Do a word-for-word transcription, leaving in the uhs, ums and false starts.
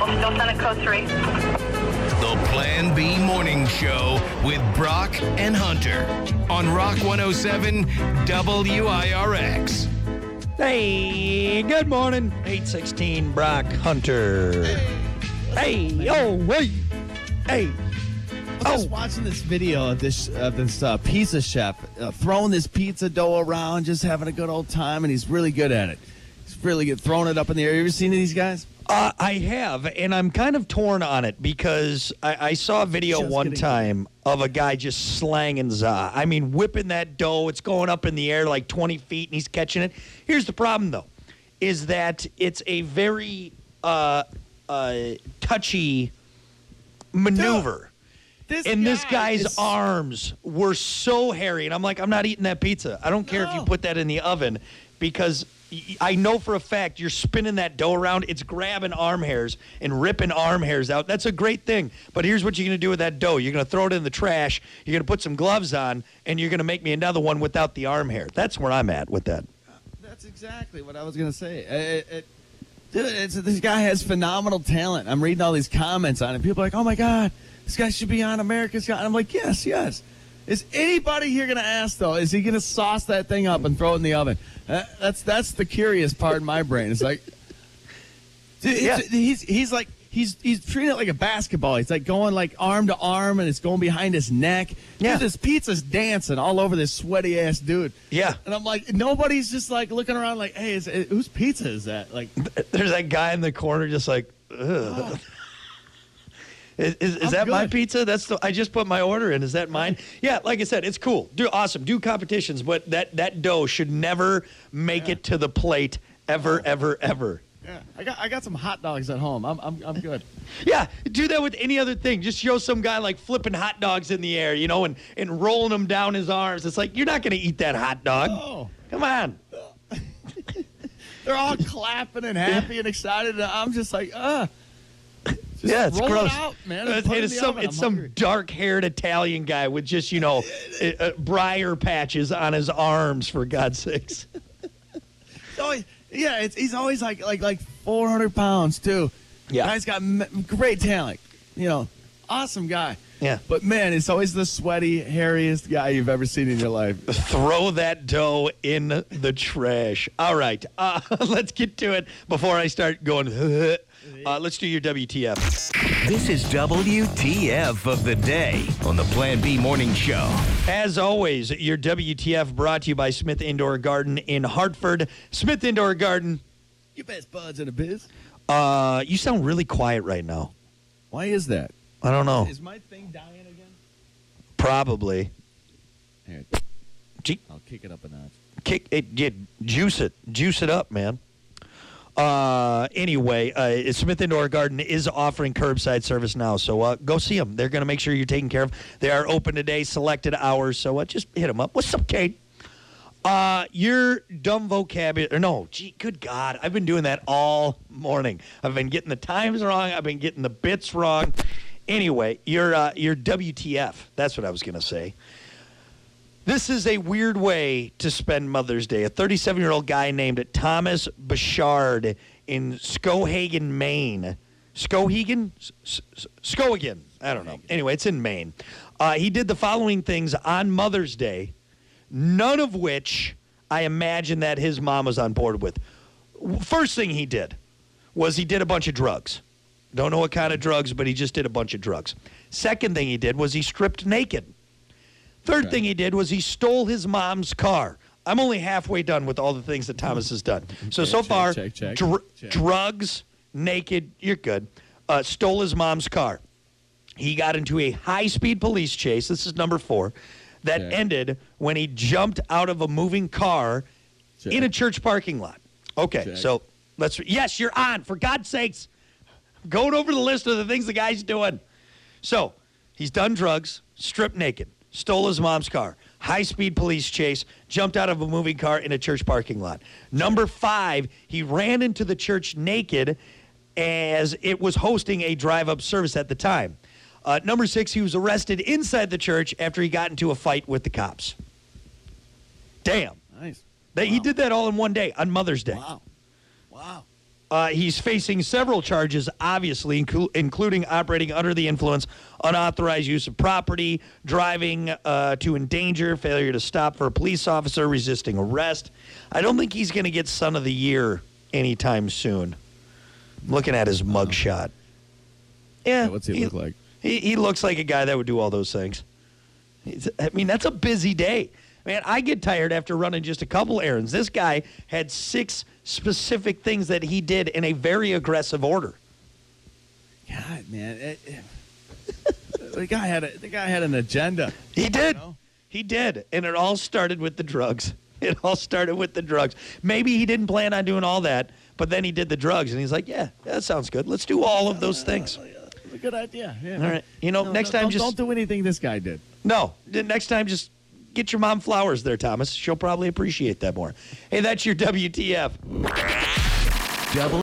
available. Still sending code three. The Plan B Morning Show with Brock and Hunter on Rock one oh seven W I R X. Hey, good morning. eight sixteen Brock Hunter. Hey, hey oh, wait. Hey. I was just watching this video of this of this uh, pizza chef uh, throwing this pizza dough around, just having a good old time, and he's really good at it. He's really good, throwing it up in the air. You ever seen these guys? Uh, I have, and I'm kind of torn on it because I, I saw a video Just one getting- time of a guy just slanging za. I mean, whipping that dough. It's going up in the air like twenty feet, and he's catching it. Here's the problem, though, is that it's a very uh, uh, touchy maneuver. This And this guy guy's is- arms were so hairy. And I'm like, I'm not eating that pizza. I don't care if you No. put that in the oven because y- I know for a fact you're spinning that dough around. It's grabbing arm hairs and ripping arm hairs out. That's a great thing. But here's what you're going to do with that dough. You're going to throw it in the trash. You're going to put some gloves on, and you're going to make me another one without the arm hair. That's where I'm at with that. That's exactly what I was going to say. It, it, dude, it's, this guy has phenomenal talent. I'm reading all these comments on it. People are like, oh, my God, this guy should be on America's Got. I'm like, yes, yes. Is anybody here going to ask, though, is he going to sauce that thing up and throw it in the oven? Uh, that's that's the curious part in my brain. It's like, dude, it's, Yeah. he's he's like, he's he's treating it like a basketball. He's like going like arm to arm, and it's going behind his neck. Yeah. Dude, this pizza's dancing all over this sweaty-ass dude. Yeah. And I'm like, nobody's just like looking around like, hey, is, whose pizza is that? Like, There's that guy in the corner just like, ugh. Is, is, is I'm that my good. pizza? That's the, I just put my order in. Is that mine? Yeah, like I said, it's cool. Do awesome. Do competitions, but that, that dough should never make Yeah. it to the plate ever, ever, ever. yeah, I got I got some hot dogs at home. I'm I'm I'm good. Yeah, do that with any other thing. Just show some guy like flipping hot dogs in the air, you know, and, and rolling them down his arms. It's like, you're not going to eat that hot dog. Oh, Come on. they're all clapping and happy and excited. And I'm just like, uh. Just Yeah, it's roll gross. It out, man. Uh, and put it in it's the some oven. it's I'm some hungry. dark-haired Italian guy with just, you know, uh, uh, briar patches on his arms, for God's sakes. Always, yeah, it's, he's always like like like four hundred pounds too. Yeah. Guy's got m- great talent. You know, awesome guy. Yeah. But man, it's always the sweaty, hairiest guy you've ever seen in your life. Throw that dough in the trash. All right, uh, let's get to it before I start going. Uh, let's do your W T F. This is W T F of the day on the Plan B Morning Show. As always, your W T F brought to you by Smith Indoor Garden in Hartford. Smith Indoor Garden. You best buds in the biz. Uh, you sound really quiet right now. Why is that? I don't know. Is my thing dying again? Probably. Here, Gee, I'll kick it up a notch. kick it, yeah, juice it, juice it up, man. Uh, anyway, uh, Smith Indoor Garden is offering curbside service now, so uh, go see them. They're going to make sure you're taken care of. They are open today, selected hours, so uh, just hit them up. What's up, Kate? Uh, your dumb vocabulary. No, gee, good God. I've been doing that all morning. I've been getting the times wrong. I've been getting the bits wrong. Anyway, your, uh, your W T F. That's what I was going to say. This is a weird way to spend Mother's Day. A thirty-seven-year-old guy named Thomas Bouchard in Skowhegan, Maine. Skowhegan? S- S- Skowhegan. I don't know. Anyway, it's in Maine. Uh, he did the following things on Mother's Day, none of which I imagine that his mom was on board with. First thing he did was he did a bunch of drugs. Don't know what kind of drugs, but he just did a bunch of drugs. Second thing he did was he stripped naked. Third Okay. thing he did was he stole his mom's car. I'm only halfway done with all the things that Thomas has done. So, Okay, so check, far, check, check, dr- check. drugs, naked, you're good. Uh, stole his mom's car. He got into a high-speed police chase. This is number four. That Check. ended when he jumped out of a moving car Check. in a church parking lot. Okay, Check. so let's. Yes, you're on. For God's sakes, going over the list of the things the guy's doing. So he's done drugs, stripped naked, stole his mom's car, high-speed police chase, jumped out of a moving car in a church parking lot. Number five, he ran into the church naked as it was hosting a drive-up service at the time. Uh, number six, he was arrested inside the church after he got into a fight with the cops. Damn. Nice. They, He Wow. did that all in one day on Mother's Day. Wow. Wow. Uh, he's facing several charges, obviously, inclu- including operating under the influence, unauthorized use of property, driving uh, to endanger, failure to stop for a police officer, resisting arrest. I don't think he's going to get Son of the Year anytime soon. I'm looking at his mugshot. Yeah, Yeah, what's he look like? He, he looks like a guy that would do all those things. He's, I mean, that's a busy day. Man, I get tired after running just a couple errands. This guy had six specific things that he did in a very aggressive order. God, man, it, it, the guy had a, the guy had an agenda. He did. You know? He did. And it all started with the drugs. It all started with the drugs. Maybe he didn't plan on doing all that, but then he did the drugs, and he's like, yeah, that sounds good. Let's do all of those things. A good idea. Yeah. All right. You know, No, next no, time don't, just... don't do anything this guy did. No. Next time just get your mom flowers there, Thomas. She'll probably appreciate that more. Hey, that's your W T F. Double